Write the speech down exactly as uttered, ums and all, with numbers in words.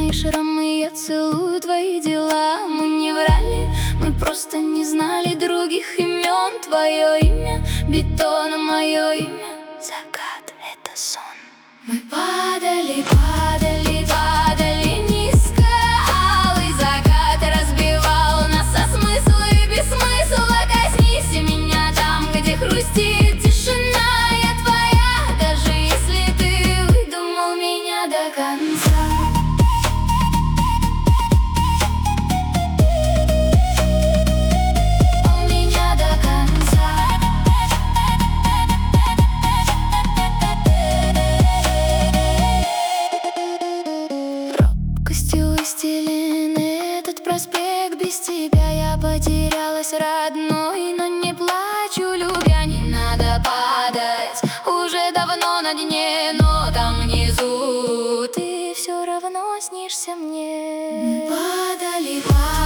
мои шрамы, я целую твои дела. Мы не врали, мы просто не знали других имен. Твое имя бетон, мое имя закат, это сон. Мы падали, падали, падали низко. Алый закат разбивал нас со смысла и без смысла. Коснись меня там, где хрустит тишина. Я твоя, даже если ты выдумал меня до конца. Этот проспект без тебя, я потерялась, родной, но не плачу, любя. Не надо падать, уже давно на дне, но там внизу ты все равно снишься мне. Мы падали, падали.